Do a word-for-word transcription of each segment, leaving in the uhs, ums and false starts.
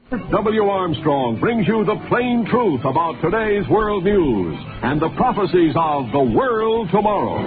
W. Armstrong brings you the plain truth about today's world news and the prophecies of the world tomorrow.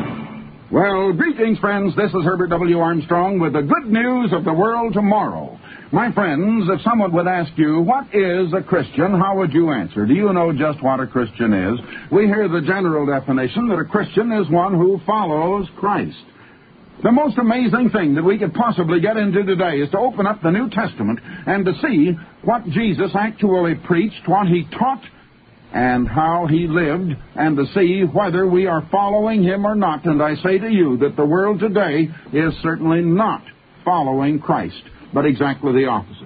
Well, greetings, friends. This is Herbert W. Armstrong with the good news of the world tomorrow. My friends, if someone would ask you, what is a Christian, how would you answer? Do you know just what a Christian is? We hear the general definition that a Christian is one who follows Christ. The most amazing thing that we could possibly get into today is to open up the New Testament and to see what Jesus actually preached, what he taught, and how he lived, and to see whether we are following him or not. And I say to you that the world today is certainly not following Christ, but exactly the opposite.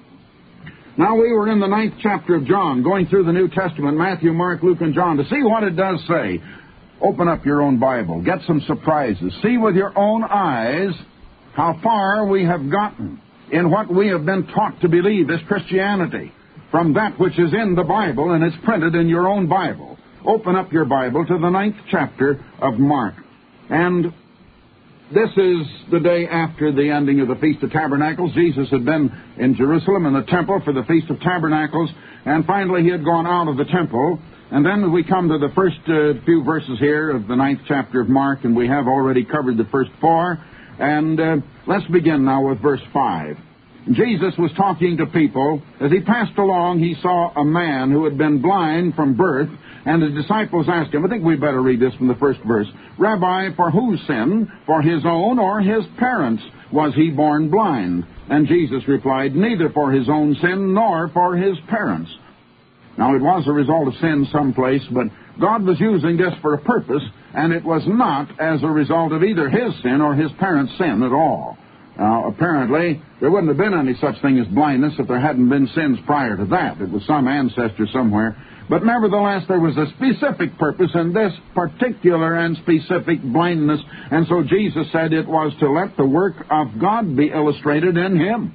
Now, we were in the ninth chapter of John, going through the New Testament, Matthew, Mark, Luke, and John, to see what it does say. Open up your own Bible. Get some surprises. See with your own eyes how far we have gotten in what we have been taught to believe is Christianity from that which is in the Bible, and it's printed in your own Bible. Open up your Bible to the ninth chapter of Mark. And this is the day after the ending of the Feast of Tabernacles. Jesus had been in Jerusalem in the temple for the Feast of Tabernacles, and finally he had gone out of the temple. And then we come to the first uh, few verses here of the ninth chapter of Mark, and we have already covered the first four. And uh, let's begin now with verse five. Jesus was talking to people. As he passed along, he saw a man who had been blind from birth, and his disciples asked him, I think we better read this from the first verse, Rabbi, for whose sin, for his own or his parents, was he born blind? And Jesus replied, neither for his own sin nor for his parents. Now, it was a result of sin someplace, but God was using this for a purpose, and it was not as a result of either his sin or his parents' sin at all. Now, apparently, there wouldn't have been any such thing as blindness if there hadn't been sins prior to that. It was some ancestor somewhere. But nevertheless, there was a specific purpose in this particular and specific blindness, and so Jesus said it was to let the work of God be illustrated in him.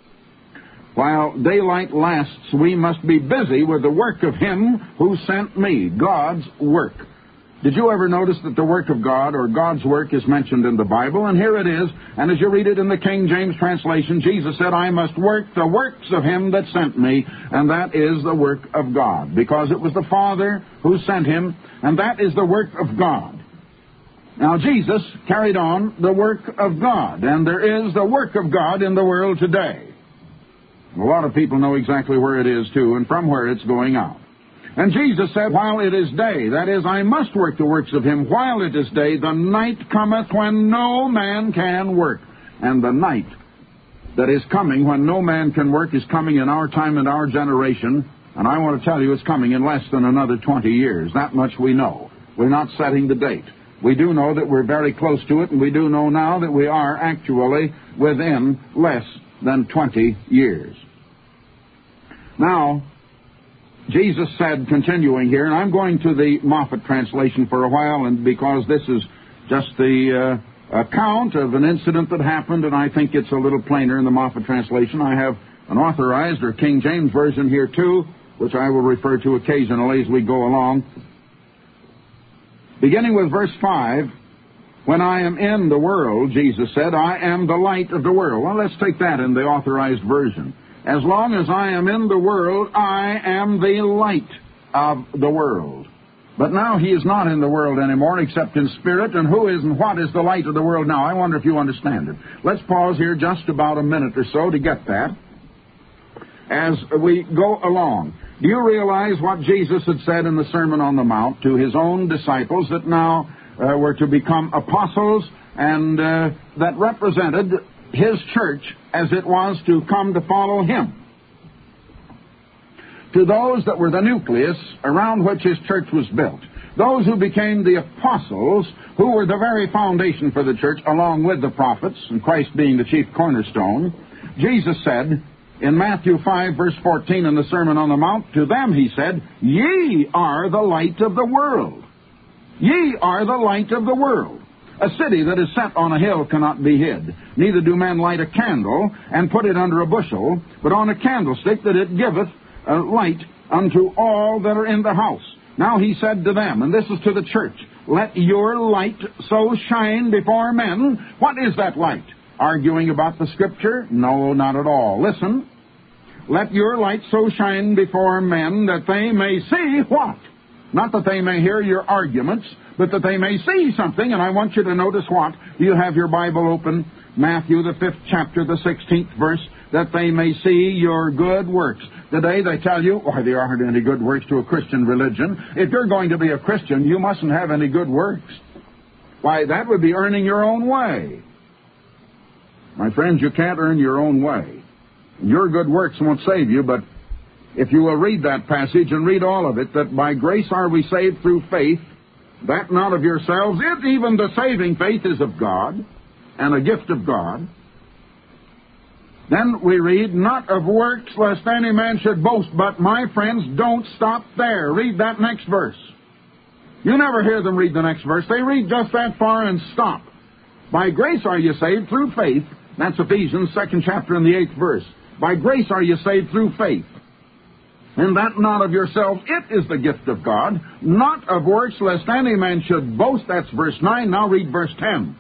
While daylight lasts, we must be busy with the work of him who sent me, God's work. Did you ever notice that the work of God, or God's work, is mentioned in the Bible? And here it is, and as you read it in the King James translation, Jesus said, I must work the works of him that sent me, and that is the work of God, because it was the Father who sent him, and that is the work of God. Now, Jesus carried on the work of God, and there is the work of God in the world today. A lot of people know exactly where it is, too, and from where it's going out. And Jesus said, while it is day, that is, I must work the works of him while it is day, the night cometh when no man can work. And the night that is coming when no man can work is coming in our time and our generation, and I want to tell you it's coming in less than another twenty years. That much we know. We're not setting the date. We do know that we're very close to it, and we do know now that we are actually within less than twenty years. Now, Jesus said, continuing here, and I'm going to the Moffat translation for a while, and because this is just the uh, account of an incident that happened, and I think it's a little plainer in the Moffat translation. I have an authorized or King James version here too, which I will refer to occasionally as we go along. Beginning with verse five, when I am in the world, Jesus said, I am the light of the world. Well, let's take that in the authorized version. As long as I am in the world, I am the light of the world. But now he is not in the world anymore except in spirit, and who is and what is the light of the world now? I wonder if you understand it. Let's pause here just about a minute or so to get that as we go along. Do you realize what Jesus had said in the Sermon on the Mount to his own disciples that now uh, were to become apostles and uh, that represented his church as it was to come to follow him? To those that were the nucleus around which his church was built, those who became the apostles, who were the very foundation for the church, along with the prophets, and Christ being the chief cornerstone, Jesus said in Matthew five, verse fourteen, in the Sermon on the Mount, to them he said, Ye are the light of the world. Ye are the light of the world. A city that is set on a hill cannot be hid. Neither do men light a candle and put it under a bushel, but on a candlestick, that it giveth a light unto all that are in the house. Now he said to them, and this is to the church, Let your light so shine before men. What is that light? Arguing about the Scripture? No, not at all. Listen. Let your light so shine before men that they may see what? Not that they may hear your arguments, but that they may see something. And I want you to notice what? You have your Bible open, Matthew, the fifth chapter, the sixteenth verse, that they may see your good works. Today they tell you, why, there aren't any good works to a Christian religion. If you're going to be a Christian, you mustn't have any good works. Why, that would be earning your own way. My friends, you can't earn your own way. Your good works won't save you, but if you will read that passage and read all of it, that by grace are we saved through faith, that not of yourselves, if even the saving faith is of God, and a gift of God. Then we read, not of works, lest any man should boast. But, my friends, don't stop there. Read that next verse. You never hear them read the next verse. They read just that far and stop. By grace are you saved through faith. That's Ephesians, second chapter and the eighth verse. By grace are you saved through faith. And that not of yourselves, it is the gift of God, not of works, lest any man should boast. That's verse nine. Now read verse ten.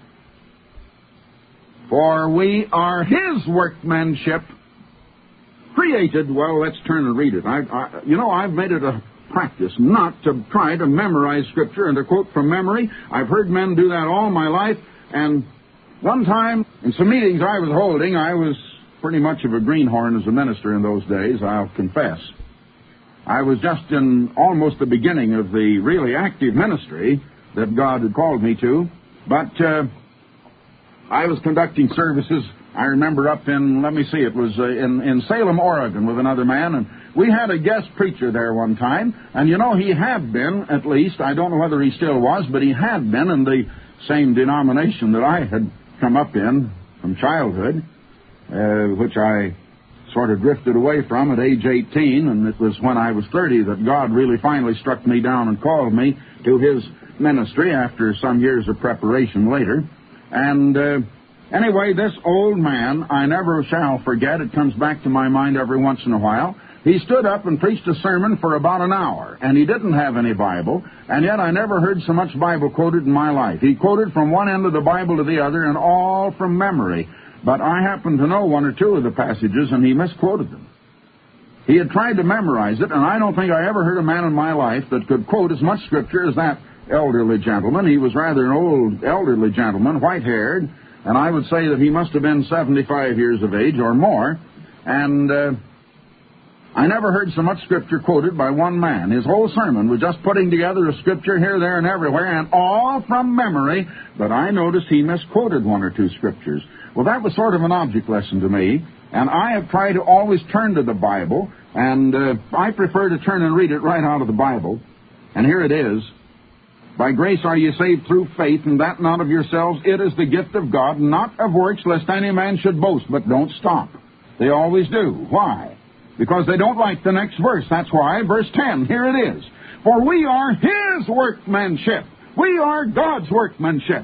For we are His workmanship, created. Well, let's turn and read it. I, I, you know, I've made it a practice not to try to memorize Scripture and to quote from memory. I've heard men do that all my life, and one time in some meetings I was holding, I was pretty much of a greenhorn as a minister in those days, I'll confess. I was just in almost the beginning of the really active ministry that God had called me to, but uh, I was conducting services, I remember, up in, let me see, it was uh, in, in Salem, Oregon, with another man, and we had a guest preacher there one time, and you know, he had been, at least, I don't know whether he still was, but he had been in the same denomination that I had come up in from childhood, uh, which I sort of drifted away from at age eighteen, and it was when I was thirty that God really finally struck me down and called me to His ministry after some years of preparation later. And uh, anyway, this old man, I never shall forget, it comes back to my mind every once in a while. He stood up and preached a sermon for about an hour, and he didn't have any Bible, and yet I never heard so much Bible quoted in my life. He quoted from one end of the Bible to the other, and all from memory. But I happen to know one or two of the passages, and he misquoted them. He had tried to memorize it, and I don't think I ever heard a man in my life that could quote as much Scripture as that elderly gentleman. He was rather an old elderly gentleman, white-haired, and I would say that he must have been seventy-five years of age or more, and uh, I never heard so much Scripture quoted by one man. His whole sermon was just putting together a Scripture here, there, and everywhere, and all from memory, but I noticed he misquoted one or two Scriptures. Well, that was sort of an object lesson to me, and I have tried to always turn to the Bible, and uh, I prefer to turn and read it right out of the Bible, and here it is. By grace are you saved through faith, and that not of yourselves. It is the gift of God, not of works, lest any man should boast. But don't stop. They always do. Why? Because they don't like the next verse. That's why. Verse ten, here it is. For we are His workmanship. We are God's workmanship.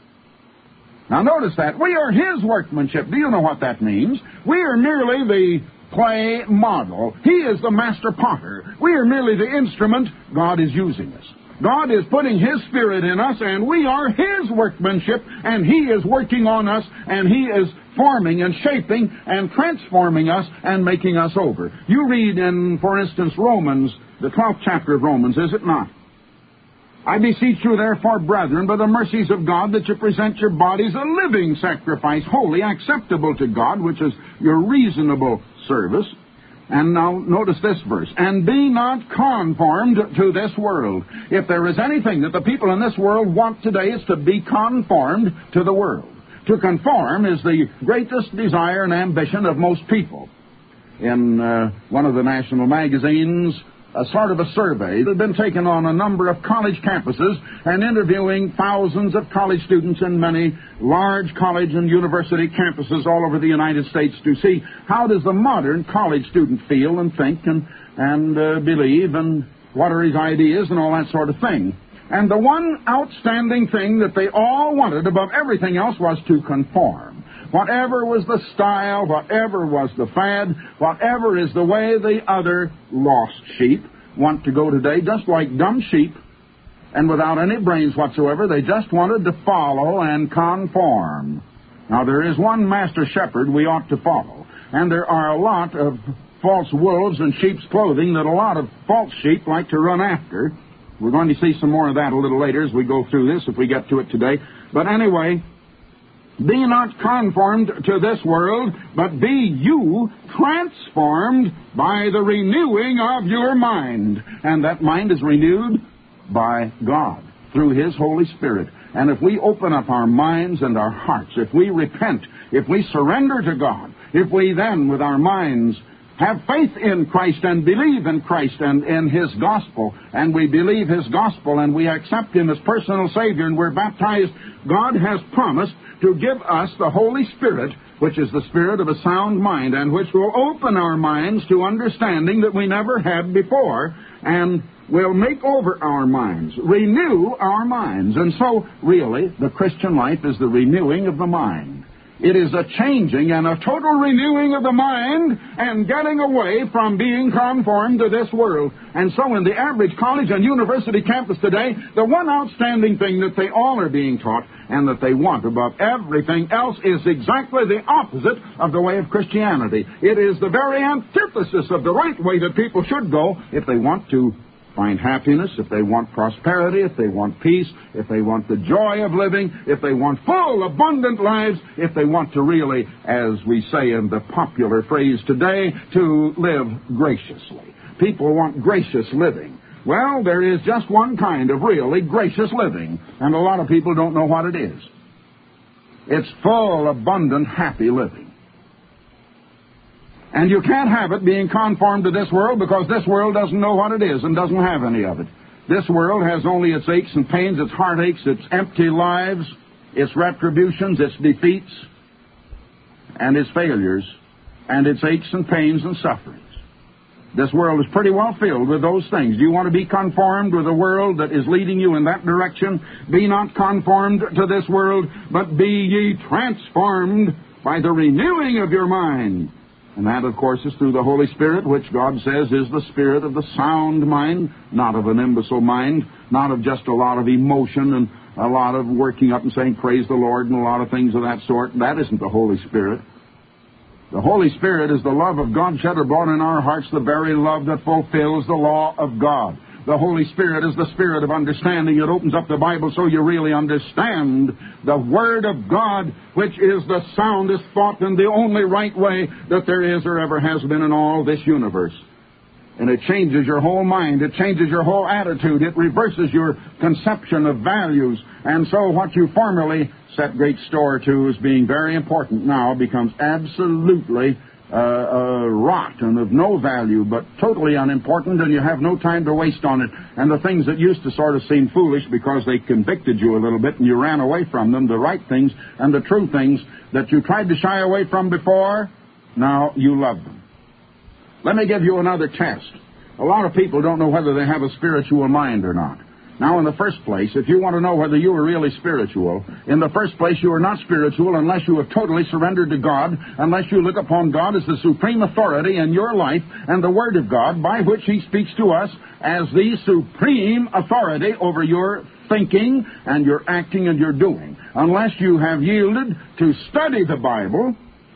Now notice that. We are His workmanship. Do you know what that means? We are merely the clay model. He is the master potter. We are merely the instrument God is using us. God is putting His Spirit in us, and we are His workmanship, and He is working on us, and He is forming and shaping and transforming us and making us over. You read in, for instance, Romans, the twelfth chapter of Romans, is it not? I beseech you, therefore, brethren, by the mercies of God, that you present your bodies a living sacrifice, holy, acceptable to God, which is your reasonable service. And now notice this verse. And be not conformed to this world. If there is anything that the people in this world want today, it's to be conformed to the world. To conform is the greatest desire and ambition of most people. In uh, one of the national magazines, a sort of a survey that had been taken on a number of college campuses and interviewing thousands of college students in many large college and university campuses all over the United States to see how does the modern college student feel and think and, and uh, believe, and what are his ideas and all that sort of thing. And the one outstanding thing that they all wanted above everything else was to conform. Whatever was the style, whatever was the fad, whatever is the way the other lost sheep want to go today, just like dumb sheep, and without any brains whatsoever, they just wanted to follow and conform. Now, there is one master shepherd we ought to follow, and there are a lot of false wolves in sheep's clothing that a lot of false sheep like to run after. We're going to see some more of that a little later as we go through this, if we get to it today. But anyway, be not conformed to this world, but be you transformed by the renewing of your mind. And that mind is renewed by God through His Holy Spirit. And if we open up our minds and our hearts, if we repent, if we surrender to God, if we then, with our minds, have faith in Christ and believe in Christ and in His gospel, and we believe His gospel and we accept Him as personal Savior and we're baptized, God has promised to give us the Holy Spirit, which is the spirit of a sound mind, and which will open our minds to understanding that we never had before, and will make over our minds, renew our minds. And so, really, the Christian life is the renewing of the mind. It is a changing and a total renewing of the mind and getting away from being conformed to this world. And so in the average college and university campus today, the one outstanding thing that they all are being taught and that they want above everything else is exactly the opposite of the way of Christianity. It is the very antithesis of the right way that people should go if they want to find happiness, if they want prosperity, if they want peace, if they want the joy of living, if they want full, abundant lives, if they want to really, as we say in the popular phrase today, to live graciously. People want gracious living. Well, there is just one kind of really gracious living, and a lot of people don't know what it is. It's full, abundant, happy living. And you can't have it being conformed to this world because this world doesn't know what it is and doesn't have any of it. This world has only its aches and pains, its heartaches, its empty lives, its retributions, its defeats, and its failures, and its aches and pains and sufferings. This world is pretty well filled with those things. Do you want to be conformed with a world that is leading you in that direction? Be not conformed to this world, but be ye transformed by the renewing of your mind. And that, of course, is through the Holy Spirit, which God says is the spirit of the sound mind, not of an imbecile mind, not of just a lot of emotion and a lot of working up and saying, praise the Lord, and a lot of things of that sort. That isn't the Holy Spirit. The Holy Spirit is the love of God shed abroad in our hearts, the very love that fulfills the law of God. The Holy Spirit is the spirit of understanding. It opens up the Bible so you really understand the Word of God, which is the soundest thought and the only right way that there is or ever has been in all this universe. And it changes your whole mind. It changes your whole attitude. It reverses your conception of values. And so what you formerly set great store to as being very important now becomes absolutely Uh, uh, rot and of no value, but totally unimportant, and you have no time to waste on it. And the things that used to sort of seem foolish because they convicted you a little bit and you ran away from them, the right things and the true things that you tried to shy away from before, now you love them. Let me give you another test. A lot of people don't know whether they have a spiritual mind or not. Now, in the first place, if you want to know whether you are really spiritual, in the first place, you are not spiritual unless you have totally surrendered to God, unless you look upon God as the supreme authority in your life and the Word of God by which He speaks to us as the supreme authority over your thinking and your acting and your doing. Unless you have yielded to study the Bible,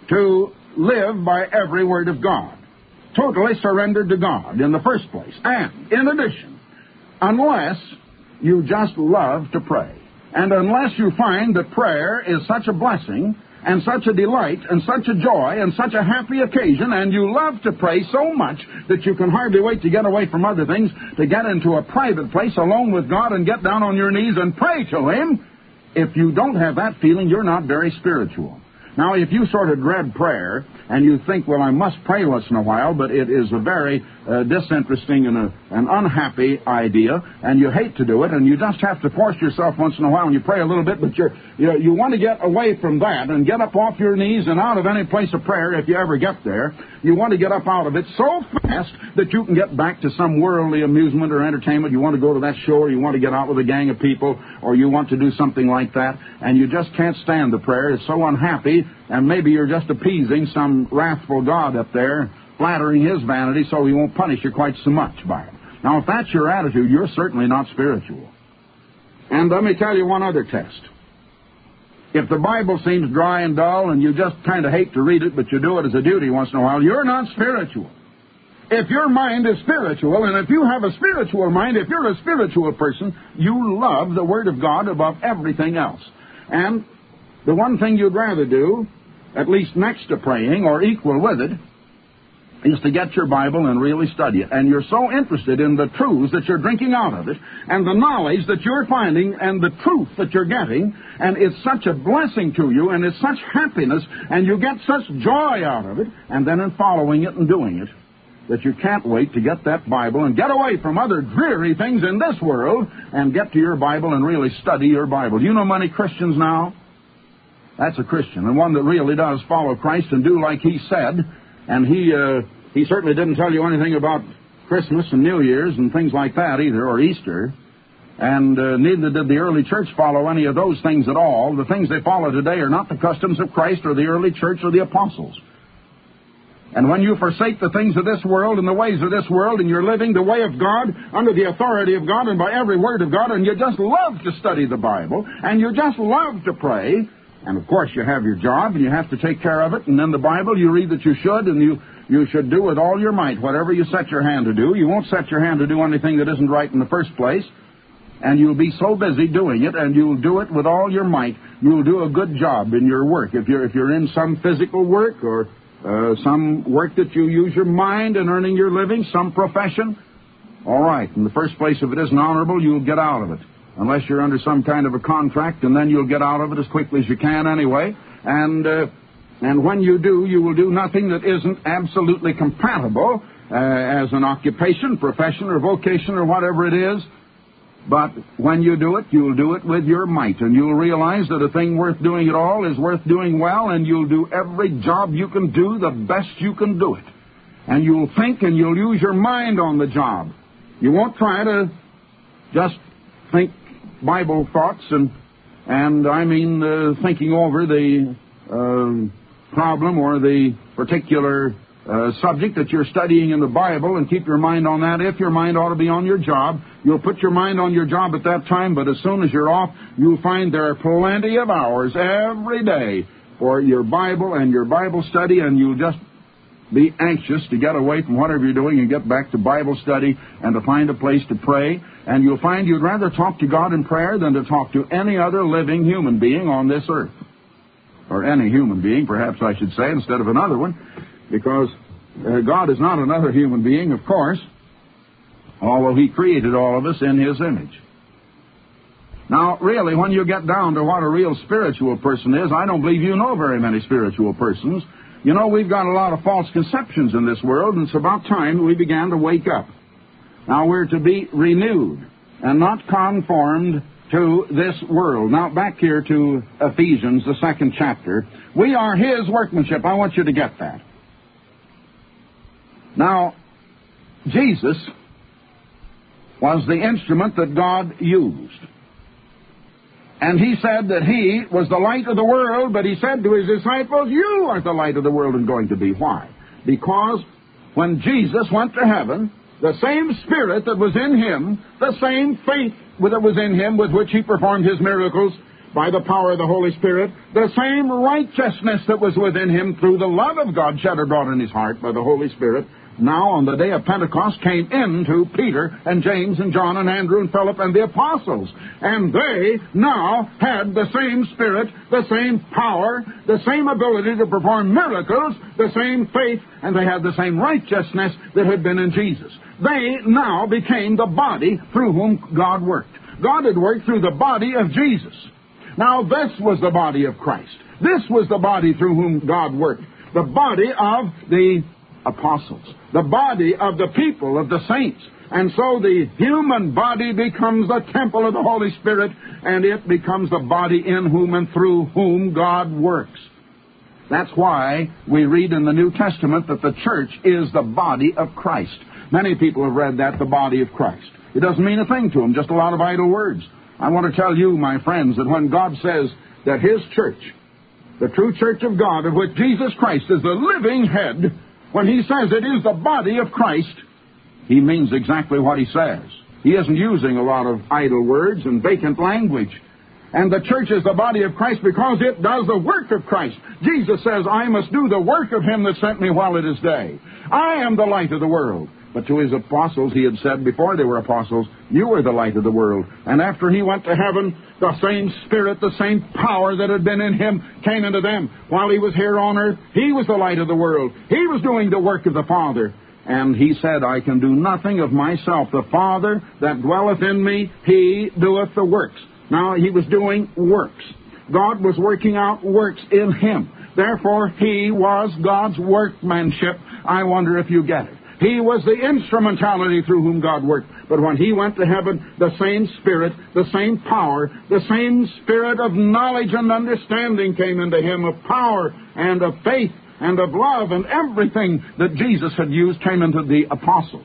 to live by every Word of God. Totally surrendered to God in the first place. And, in addition, unless you just love to pray. And unless you find that prayer is such a blessing and such a delight and such a joy and such a happy occasion, and you love to pray so much that you can hardly wait to get away from other things, to get into a private place alone with God and get down on your knees and pray to Him, if you don't have that feeling, you're not very spiritual. Now, if you sort of dread prayer and you think, well, I must pray once in a while, but it is a very uh, disinteresting and a, an unhappy idea, and you hate to do it, and you just have to force yourself once in a while, and you pray a little bit, but you're, you, you want to get away from that and get up off your knees and out of any place of prayer if you ever get there. You want to get up out of it so fast that you can get back to some worldly amusement or entertainment. You want to go to that show, or you want to get out with a gang of people, or you want to do something like that, and you just can't stand the prayer. It's so unhappy, and maybe you're just appeasing some wrathful God up there, flattering His vanity so He won't punish you quite so much by it. Now, if that's your attitude, you're certainly not spiritual. And let me tell you one other test. If the Bible seems dry and dull and you just kind of hate to read it, but you do it as a duty once in a while, you're not spiritual. if your mind is spiritual, and if you have a spiritual mind, if you're a spiritual person, you love the Word of God above everything else. And the one thing you'd rather do, at least next to praying or equal with it, is to get your Bible and really study it. And you're so interested in the truths that you're drinking out of it, and the knowledge that you're finding, and the truth that you're getting, and it's such a blessing to you, and it's such happiness, and you get such joy out of it, and then in following it and doing it, that you can't wait to get that Bible and get away from other dreary things in this world and get to your Bible and really study your Bible. Do you know many Christians now? That's a Christian, and one that really does follow Christ and do like He said. And he uh, he certainly didn't tell you anything about Christmas and New Year's and things like that either, or Easter. And uh, neither did the early church follow any of those things at all. The things they follow today are not the customs of Christ or the early church or the apostles. And when you forsake the things of this world and the ways of this world, and you're living the way of God, under the authority of God and by every word of God, and you just love to study the Bible, and you just love to pray, and of course you have your job, and you have to take care of it, and in the Bible you read that you should, and you, you should do with all your might whatever you set your hand to do. You won't set your hand to do anything that isn't right in the first place, and you'll be so busy doing it, and you'll do it with all your might. You'll do a good job in your work. If you're, if you're in some physical work, or uh, some work that you use your mind in earning your living, some profession, all right, in the first place, if it isn't honorable, you'll get out of it. Unless you're under some kind of a contract, and then you'll get out of it as quickly as you can anyway. And uh, and when you do, you will do nothing that isn't absolutely compatible uh, as an occupation, profession, or vocation, or whatever it is. But when you do it, you'll do it with your might, and you'll realize that a thing worth doing at all is worth doing well, and you'll do every job you can do the best you can do it. And you'll think, and you'll use your mind on the job. You won't try to just think Bible thoughts, and and I mean uh, thinking over the uh, problem or the particular uh, subject that you're studying in the Bible, and keep your mind on that. If your mind ought to be on your job, you'll put your mind on your job at that time, but as soon as you're off, you'll find there are plenty of hours every day for your Bible and your Bible study, and you'll just be anxious to get away from whatever you're doing and get back to Bible study and to find a place to pray. And you'll find you'd rather talk to God in prayer than to talk to any other living human being on this earth. Or any human being, perhaps I should say, instead of another one, because uh, God is not another human being, of course, although He created all of us in His image. Now, really, when you get down to what a real spiritual person is, I don't believe you know very many spiritual persons. You know, we've got a lot of false conceptions in this world, and it's about time we began to wake up. Now, we're to be renewed and not conformed to this world. Now, back here to Ephesians, the second chapter. We are His workmanship. I want you to get that. Now, Jesus was the instrument that God used. And He said that He was the light of the world, but He said to His disciples, you are the light of the world and going to be. Why? Because when Jesus went to heaven, the same Spirit that was in Him, the same faith that was in Him with which He performed His miracles by the power of the Holy Spirit, the same righteousness that was within Him through the love of God shed abroad in His heart by the Holy Spirit, now on the day of Pentecost came into Peter and James and John and Andrew and Philip and the apostles. And they now had the same Spirit, the same power, the same ability to perform miracles, the same faith, and they had the same righteousness that had been in Jesus. They now became the body through whom God worked. God had worked through the body of Jesus. Now this was the body of Christ. This was the body through whom God worked. The body of the apostles, the body of the people, of the saints. And so the human body becomes the temple of the Holy Spirit, and it becomes the body in whom and through whom God works. That's why we read in the New Testament that the church is the body of Christ. Many people have read that, the body of Christ. It doesn't mean a thing to them, just a lot of idle words. I want to tell you, my friends, that when God says that His church, the true church of God, of which Jesus Christ is the living head, when He says it is the body of Christ, He means exactly what He says. He isn't using a lot of idle words and vacant language. And the church is the body of Christ because it does the work of Christ. Jesus says, I must do the work of him that sent me while it is day. I am the light of the world. But to his apostles, he had said before they were apostles, you are the light of the world. And after he went to heaven, the same Spirit, the same power that had been in him came into them. While he was here on earth, he was the light of the world. He was doing the work of the Father. And he said, I can do nothing of myself. The Father that dwelleth in me, he doeth the works. Now, he was doing works. God was working out works in him. Therefore, he was God's workmanship. I wonder if you get it. He was the instrumentality through whom God worked. But when he went to heaven, the same Spirit, the same power, the same Spirit of knowledge and understanding came into him, of power and of faith and of love, and everything that Jesus had used came into the apostles.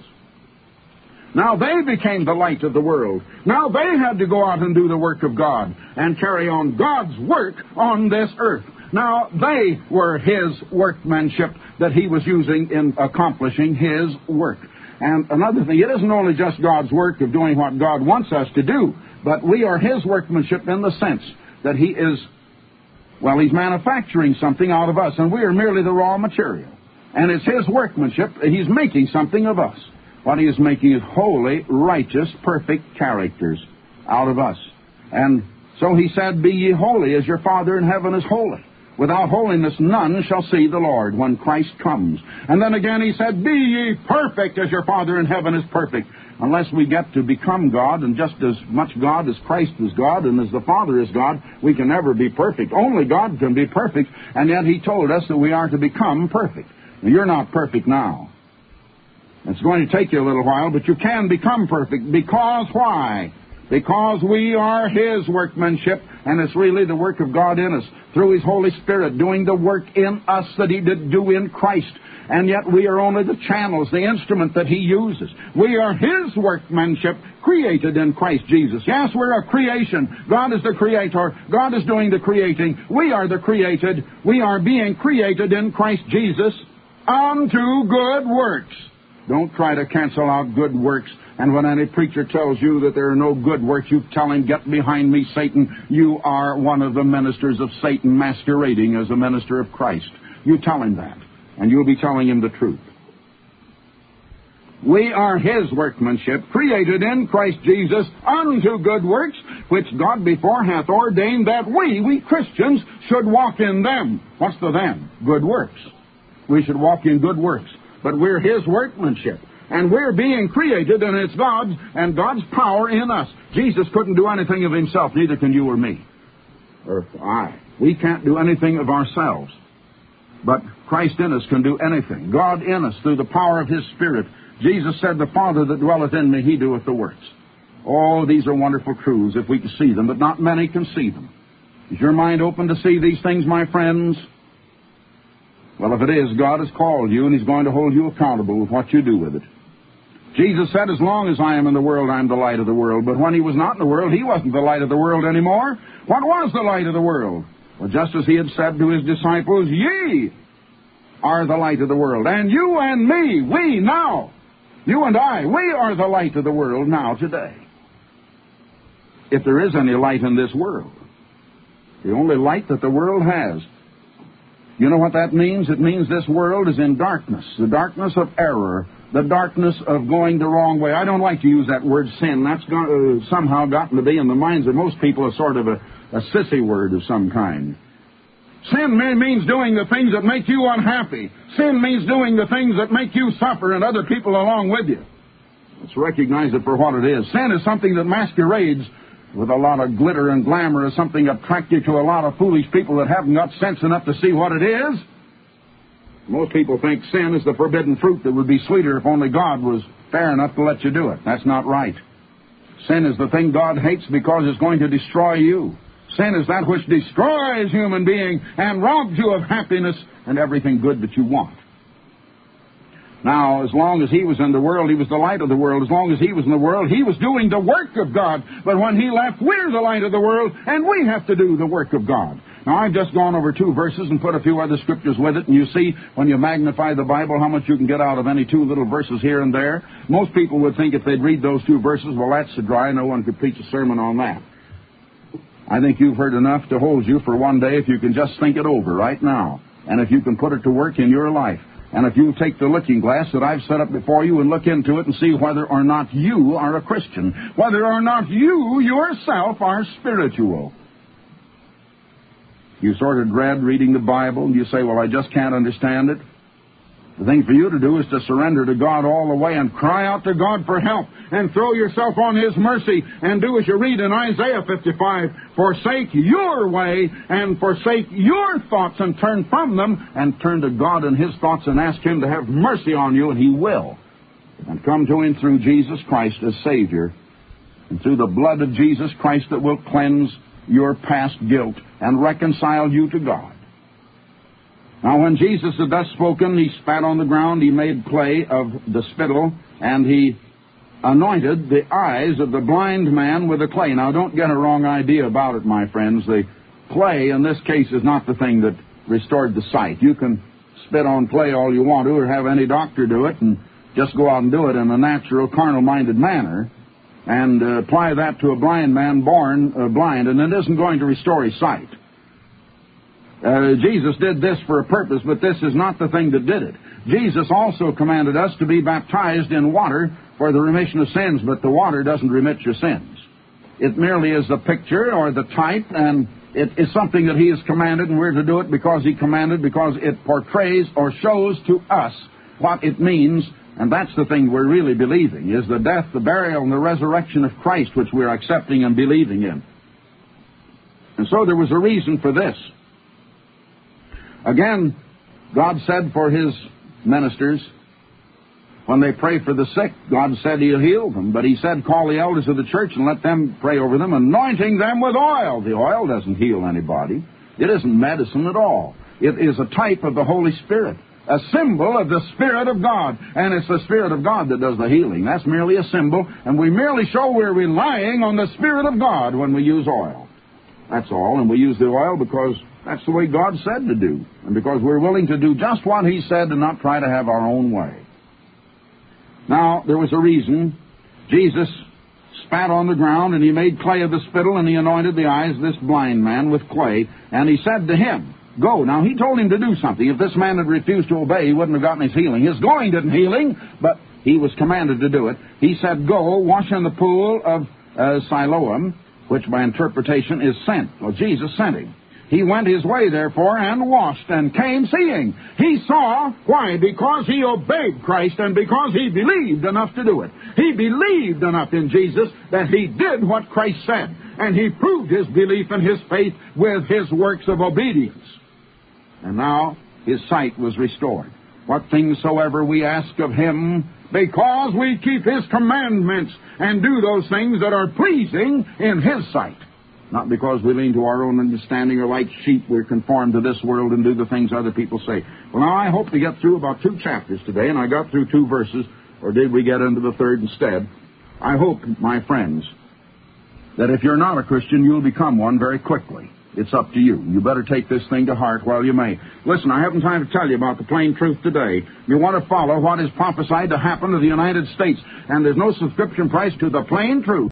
Now they became the light of the world. Now they had to go out and do the work of God and carry on God's work on this earth. Now they were his workmanship that he was using in accomplishing his work. And another thing, it isn't only just God's work of doing what God wants us to do, but we are his workmanship in the sense that he is, well, he's manufacturing something out of us, and we are merely the raw material. And it's his workmanship, he's making something of us. What he is making is holy, righteous, perfect characters out of us. And so he said, be ye holy as your Father in heaven is holy. Without holiness none shall see the Lord when Christ comes. And then again he said, be ye perfect as your Father in heaven is perfect. Unless we get to become God, and just as much God as Christ is God, and as the Father is God, we can never be perfect. Only God can be perfect, and yet he told us that we are to become perfect. Now, you're not perfect now. It's going to take you a little while, but you can become perfect. Because why? Because we are his workmanship, and it's really the work of God in us, through his Holy Spirit, doing the work in us that he did do in Christ. And yet we are only the channels, the instrument that he uses. We are his workmanship, created in Christ Jesus. Yes, we're a creation. God is the creator. God is doing the creating. We are the created. We are being created in Christ Jesus unto good works. Don't try to cancel out good works. And when any preacher tells you that there are no good works, you tell him, get behind me, Satan. You are one of the ministers of Satan masquerading as a minister of Christ. You tell him that, and you'll be telling him the truth. We are his workmanship, created in Christ Jesus unto good works, which God before hath ordained that we, we Christians, should walk in them. What's the them? Good works. We should walk in good works. But we're his workmanship. And we're being created, and it's God's, and God's power in us. Jesus couldn't do anything of himself, neither can you or me. Or I. We can't do anything of ourselves. But Christ in us can do anything. God in us through the power of his Spirit. Jesus said, the Father that dwelleth in me, he doeth the works. Oh, these are wonderful truths if we can see them, but not many can see them. Is your mind open to see these things, my friends? Well, if it is, God has called you, and he's going to hold you accountable with what you do with it. Jesus said, as long as I am in the world, I am the light of the world. But when he was not in the world, he wasn't the light of the world anymore. What was the light of the world? Well, just as he had said to his disciples, ye are the light of the world. And you and me, we now, you and I, we are the light of the world now today. If there is any light in this world. The only light that the world has. You know what that means? It means this world is in darkness. The darkness of error. The darkness of going the wrong way. I don't like to use that word sin. That's got, uh, somehow gotten to be in the minds of most people a sort of a, a sissy word of some kind. Sin means doing the things that make you unhappy. Sin means doing the things that make you suffer and other people along with you. Let's recognize it for what it is. Sin is something that masquerades with a lot of glitter and glamour as something attractive to a lot of foolish people that haven't got sense enough to see what it is. Most people think sin is the forbidden fruit that would be sweeter if only God was fair enough to let you do it. That's not right. Sin is the thing God hates because it's going to destroy you. Sin is that which destroys human being and robs you of happiness and everything good that you want. Now, as long as he was in the world, he was the light of the world. As long as he was in the world, he was doing the work of God. But when he left, we're the light of the world, and we have to do the work of God. Now, I've just gone over two verses and put a few other scriptures with it, and you see, when you magnify the Bible, how much you can get out of any two little verses here and there. Most people would think if they'd read those two verses, well, that's so dry, no one could preach a sermon on that. I think you've heard enough to hold you for one day if you can just think it over right now. And if you can put it to work in your life. And if you take the looking glass that I've set up before you and look into it and see whether or not you are a Christian, whether or not you yourself are spiritual. You sort of dread reading the Bible and you say, well, I just can't understand it. The thing for you to do is to surrender to God all the way and cry out to God for help and throw yourself on His mercy and do as you read in Isaiah fifty-five, forsake your way and forsake your thoughts and turn from them and turn to God and His thoughts and ask Him to have mercy on you, and He will. And come to Him through Jesus Christ as Savior and through the blood of Jesus Christ that will cleanse your past guilt and reconcile you to God. Now, when Jesus had thus spoken, He spat on the ground, He made clay of the spittle, and He anointed the eyes of the blind man with the clay. Now, don't get a wrong idea about it, my friends. The clay, in this case, is not the thing that restored the sight. You can spit on clay all you want to, or have any doctor do it, and just go out and do it in a natural, carnal-minded manner, and uh, apply that to a blind man born uh, blind, and it isn't going to restore his sight. Uh, Jesus did this for a purpose, but this is not the thing that did it. Jesus also commanded us to be baptized in water for the remission of sins, but the water doesn't remit your sins. It merely is the picture or the type, and it is something that He has commanded, and we're to do it because He commanded, because it portrays or shows to us what it means, and that's the thing we're really believing, is the death, the burial, and the resurrection of Christ, which we're accepting and believing in. And so there was a reason for this. Again, God said for His ministers, when they pray for the sick, God said He'll heal them. But He said, call the elders of the church and let them pray over them, anointing them with oil. The oil doesn't heal anybody. It isn't medicine at all. It is a type of the Holy Spirit, a symbol of the Spirit of God. And it's the Spirit of God that does the healing. That's merely a symbol, and we merely show we're relying on the Spirit of God when we use oil. That's all, and we use the oil because that's the way God said to do, and because we're willing to do just what He said and not try to have our own way. Now, there was a reason. Jesus spat on the ground, and He made clay of the spittle, and He anointed the eyes of this blind man with clay, and He said to him, go. Now, He told him to do something. If this man had refused to obey, he wouldn't have gotten his healing. His going didn't heal him, but he was commanded to do it. He said, go, wash in the pool of uh, Siloam, which by interpretation is sent. Well, Jesus sent him. He went his way, therefore, and washed, and came seeing. He saw. Why? Because he obeyed Christ, and because he believed enough to do it. He believed enough in Jesus that he did what Christ said, and he proved his belief and his faith with his works of obedience. And now his sight was restored. What things soever we ask of Him, because we keep His commandments and do those things that are pleasing in His sight. Not because we lean to our own understanding, or like sheep we're conformed to this world and do the things other people say. Well, now I hope to get through about two chapters today, and I got through two verses, or did we get into the third instead? I hope, my friends, that if you're not a Christian, you'll become one very quickly. It's up to you. You better take this thing to heart while you may. Listen, I haven't time to tell you about the plain truth today. You want to follow what is prophesied to happen to the United States, and there's no subscription price to the plain truth.